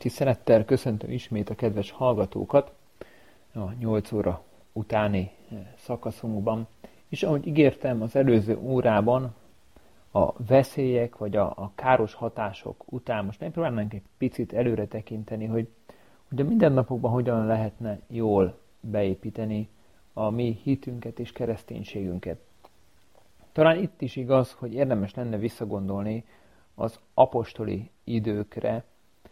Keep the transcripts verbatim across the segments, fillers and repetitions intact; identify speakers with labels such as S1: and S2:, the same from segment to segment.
S1: Tisztelettel köszöntöm ismét a kedves hallgatókat a nyolc óra utáni szakaszunkban. És ahogy ígértem az előző órában, a veszélyek vagy a, a káros hatások után most megpróbálnánk egy picit előre tekinteni, hogy, hogy a mindennapokban hogyan lehetne jól beépíteni a mi hitünket és kereszténységünket. Talán itt is igaz, hogy érdemes lenne visszagondolni az apostoli időkre,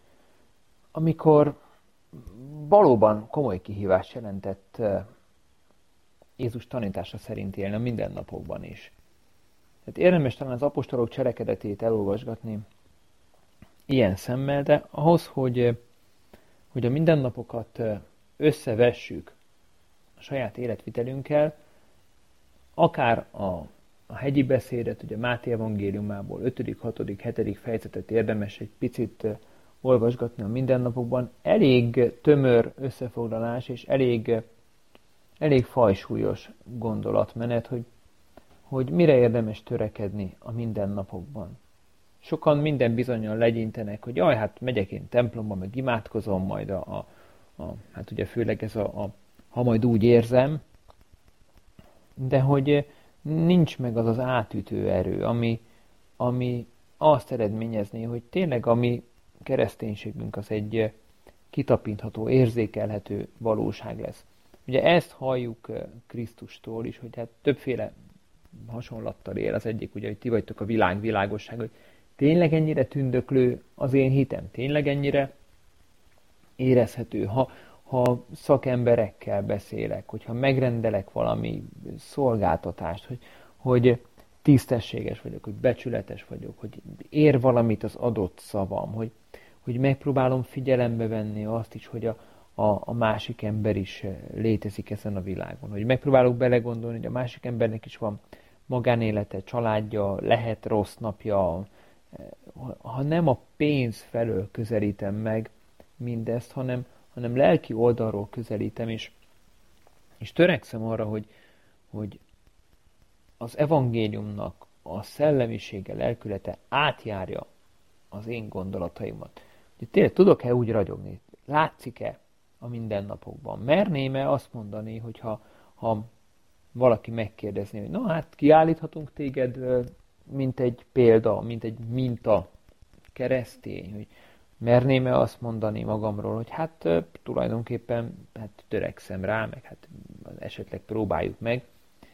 S1: amikor valóban komoly kihívást jelentett Jézus tanítása szerint élni a mindennapokban is. Tehát érdemes talán az apostolok cselekedetét elolvasgatni ilyen szemmel, de ahhoz, hogy, hogy a mindennapokat összevessük a saját életvitelünkkel, akár a, a hegyi beszédet, ugye Máté evangéliumából ötödik, hatodik, hetedik fejezetet érdemes egy picit olvasgatni a mindennapokban. Elég tömör összefoglalás és elég, elég fajsúlyos gondolatmenet, hogy, hogy mire érdemes törekedni a mindennapokban. Sokan minden bizonnyal legyintenek, hogy jaj, hát megyek én templomba, meg imádkozom majd a, a, a hát ugye főleg ez a, a ha majd úgy érzem, de hogy nincs meg az az átütő erő, ami, ami azt eredményezné, hogy tényleg a mi kereszténységünk az egy kitapintható, érzékelhető valóság lesz. Ugye ezt halljuk Krisztustól is, hogy hát többféle hasonlattal él. Az egyik, ugye, hogy ti vagytok a világ világosság, hogy tényleg ennyire tündöklő az én hitem, tényleg ennyire érezhető, ha, ha szakemberekkel beszélek, hogyha megrendelek valami szolgáltatást, hogy, hogy tisztességes vagyok, hogy becsületes vagyok, hogy ér valamit az adott szavam, hogy, hogy megpróbálom figyelembe venni azt is, hogy a, a, a másik ember is létezik ezen a világon, hogy megpróbálok belegondolni, hogy a másik embernek is van magánélete, családja, lehet rossz napja, ha nem a pénz felől közelítem meg mindezt, hanem, hanem lelki oldalról közelítem, és, és törekszem arra, hogy, hogy az evangéliumnak a szellemisége, lelkülete átjárja az én gondolataimat. Hogy tényleg tudok-e úgy ragyogni? Látszik-e a mindennapokban? Merném-e azt mondani, hogyha ha valaki megkérdezné, hogy na hát kiállíthatunk téged, mint egy példa, mint egy minta keresztény, hogy merném-e azt mondani magamról, hogy hát tulajdonképpen hát törekszem rá, meg hát esetleg próbáljuk meg.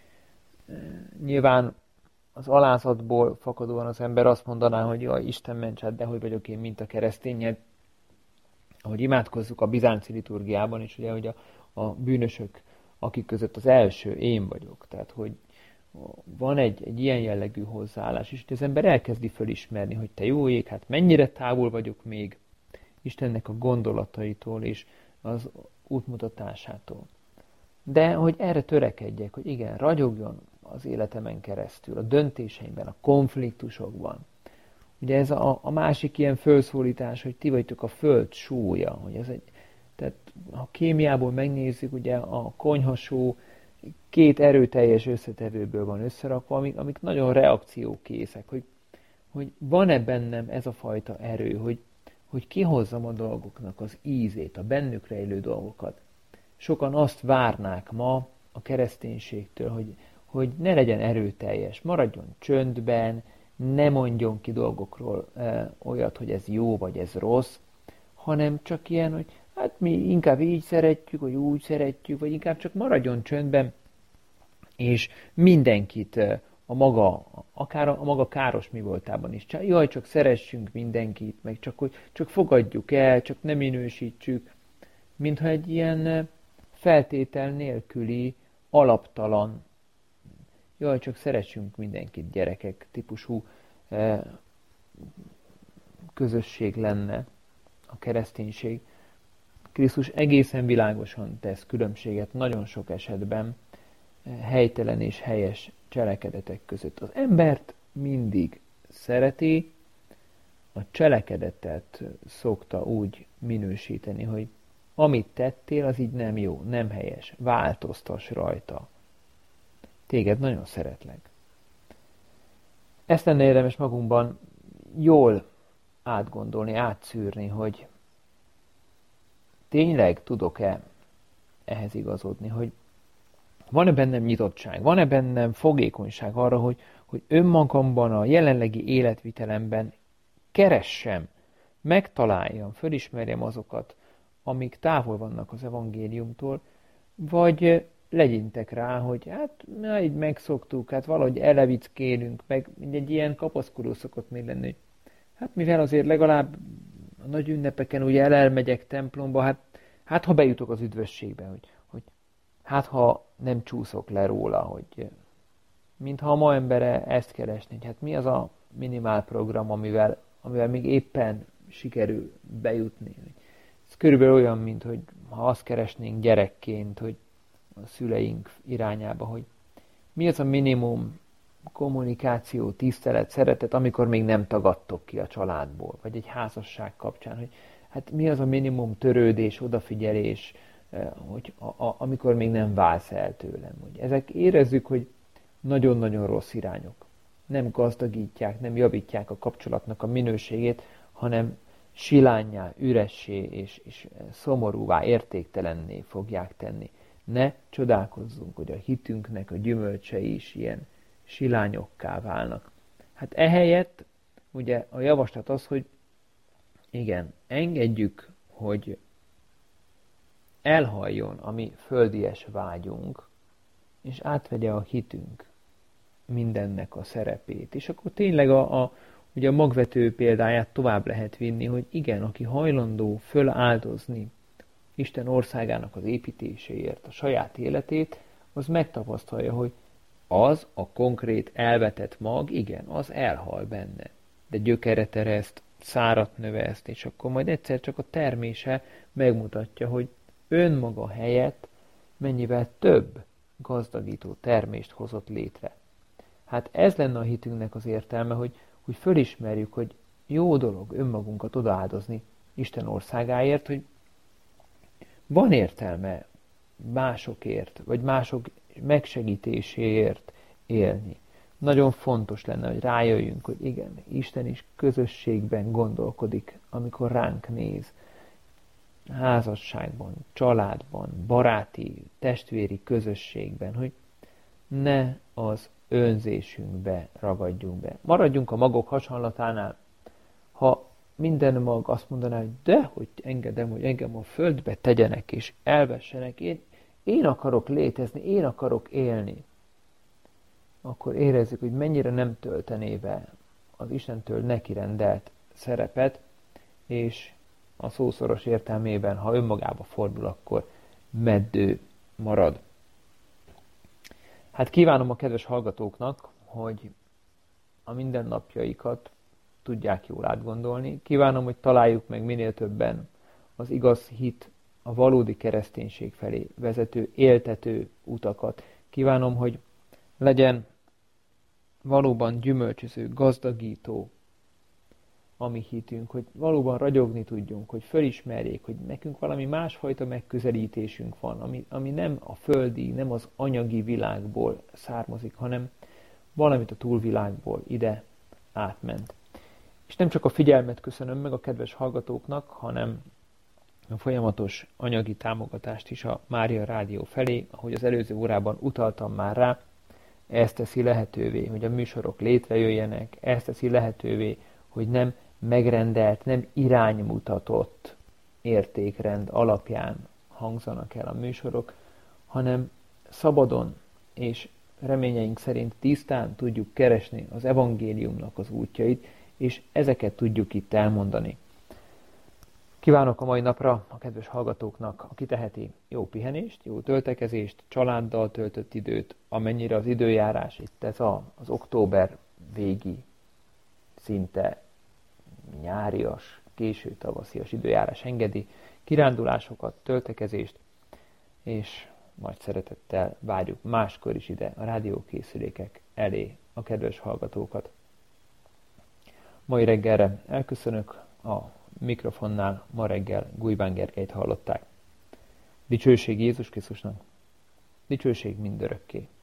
S1: Nyilván az alázatból fakadóan az ember azt mondaná, hogy jaj, Isten ments, hát de hogy vagyok én, mint a keresztényed. Ahogy imádkozzuk a bizánci liturgiában is, ugye, hogy a, a bűnösök, akik között az első én vagyok. Tehát, hogy van egy, egy ilyen jellegű hozzáállás, és hogy az ember elkezdi fölismerni, hogy te jó ég, hát mennyire távol vagyok még Istennek a gondolataitól és az útmutatásától. De hogy erre törekedjek, hogy igen, ragyogjon az életemen keresztül, a döntéseimben, a konfliktusokban. Ugye ez a, a másik ilyen felszólítás, hogy ti vagytok a föld sója, hogy ez egy, tehát ha kémiából megnézzük, ugye a konyhasó két erőteljes összetevőből van összerakva, amik, amik nagyon reakciókészek, hogy, hogy van-e bennem ez a fajta erő, hogy, hogy kihozzam a dolgoknak az ízét, a bennük rejlő dolgokat. Sokan azt várnák ma a kereszténységtől, hogy, hogy ne legyen erőteljes, maradjon csöndben, ne mondjon ki dolgokról e, olyat, hogy ez jó vagy ez rossz, hanem csak ilyen, hogy hát mi inkább így szeretjük, vagy úgy szeretjük, vagy inkább csak maradjon csöndben, és mindenkit a maga, akár a maga káros mi voltában is. Jaj, csak szeressünk mindenkit, meg csak, hogy csak fogadjuk el, csak ne minősítsük, mintha egy ilyen feltétel nélküli, alaptalan, jaj, csak szeressünk mindenkit, gyerekek típusú eh, közösség lenne a kereszténység. Krisztus egészen világosan tesz különbséget nagyon sok esetben helytelen és helyes cselekedetek között. Az embert mindig szereti, a cselekedetet szokta úgy minősíteni, hogy amit tettél, az így nem jó, nem helyes, változtass rajta. Téged nagyon szeretlek. Ezt lenne érdemes magunkban jól átgondolni, átszűrni, hogy tényleg tudok-e ehhez igazodni, hogy van-e bennem nyitottság, van-e bennem fogékonyság arra, hogy, hogy önmagamban, a jelenlegi életvitelemben keressem, megtaláljam, fölismerjem azokat, amik távol vannak az evangéliumtól, vagy legyintek rá, hogy hát na, így megszoktuk, hát valahogy elevickélünk, meg egy ilyen kapaszkodó szokott még lenni, hogy hát mivel azért legalább a nagy ünnepeken ugye elmegyek templomba, hát, hát ha bejutok az üdvösségbe, hogy, hogy hát ha nem csúszok le róla, hogy mintha a ma embere ezt keresni, hogy hát mi az a minimál program, amivel, amivel még éppen sikerül bejutni. Ez körülbelül olyan, mint hogy ha azt keresnénk gyerekként, hogy a szüleink irányába, hogy mi az a minimum kommunikáció, tisztelet, szeretet, amikor még nem tagadtok ki a családból, vagy egy házasság kapcsán, hogy hát mi az a minimum törődés, odafigyelés, hogy a, a, amikor még nem válsz el tőlem. Hogy ezek érezzük, hogy nagyon-nagyon rossz irányok. Nem gazdagítják, nem javítják a kapcsolatnak a minőségét, hanem silánnyá, üressé és, és szomorúvá, értéktelenné fogják tenni. Ne csodálkozzunk, hogy a hitünknek a gyümölcsei is ilyen silányokká válnak. Hát ehelyett ugye a javaslat az, hogy igen, engedjük, hogy elhalljon a mi földies vágyunk, és átvegye a hitünk mindennek a szerepét. És akkor tényleg a, a, ugye a magvető példáját tovább lehet vinni, hogy igen, aki hajlandó föláldozni Isten országának az építéséért a saját életét, az megtapasztalja, hogy az a konkrét elvetett mag, igen, az elhal benne. De gyökeret ereszt, szárat növeszt, és akkor majd egyszer csak a termése megmutatja, hogy önmaga helyett mennyivel több gazdagító termést hozott létre. Hát ez lenne a hitünknek az értelme, hogy, hogy fölismerjük, hogy jó dolog önmagunkat odaáldozni Isten országáért, hogy van értelme másokért, vagy mások megsegítéséért élni. Nagyon fontos lenne, hogy rájöjjünk, hogy igen, Isten is közösségben gondolkodik, amikor ránk néz. Házasságban, családban, baráti, testvéri közösségben, hogy ne az önzésünkbe ragadjunk be. Maradjunk a magok hasonlatánál. Ha minden mag azt mondaná, hogy de, hogy engedem, hogy engem a földbe tegyenek és elvessenek, én, én akarok létezni, én akarok élni, akkor érezzük, hogy mennyire nem töltené be az Istentől neki rendelt szerepet, és a szószoros értelmében, ha önmagába fordul, akkor meddő marad. Hát kívánom a kedves hallgatóknak, hogy a mindennapjaikat tudják jól átgondolni. Kívánom, hogy találjuk meg minél többen az igaz hit, a valódi kereszténység felé vezető, éltető utakat. Kívánom, hogy legyen valóban gyümölcsöző, gazdagító a mi hitünk, hogy valóban ragyogni tudjunk, hogy fölismerjék, hogy nekünk valami másfajta megközelítésünk van, ami, ami nem a földi, nem az anyagi világból származik, hanem valamit a túlvilágból ide átment. És nem csak a figyelmet köszönöm meg a kedves hallgatóknak, hanem a folyamatos anyagi támogatást is a Mária Rádió felé, ahogy az előző órában utaltam már rá, ezt teszi lehetővé, hogy a műsorok létrejöjjenek, ezt teszi lehetővé, hogy nem megrendelt, nem iránymutatott értékrend alapján hangzanak el a műsorok, hanem szabadon és reményeink szerint tisztán tudjuk keresni az evangéliumnak az útjait, és ezeket tudjuk itt elmondani. Kívánok a mai napra a kedves hallgatóknak, aki teheti, jó pihenést, jó töltekezést, családdal töltött időt, amennyire az időjárás itt ez a, az október végi, szinte nyárias, késő tavaszias időjárás engedi, kirándulásokat, töltekezést, és nagy szeretettel várjuk máskor is ide a rádiókészülékek elé a kedves hallgatókat. Mai reggelre elköszönök, a mikrofonnál ma reggel Gulyván Gergelyt hallották. Dicsőség Jézus Krisztusnak, dicsőség mindörökké.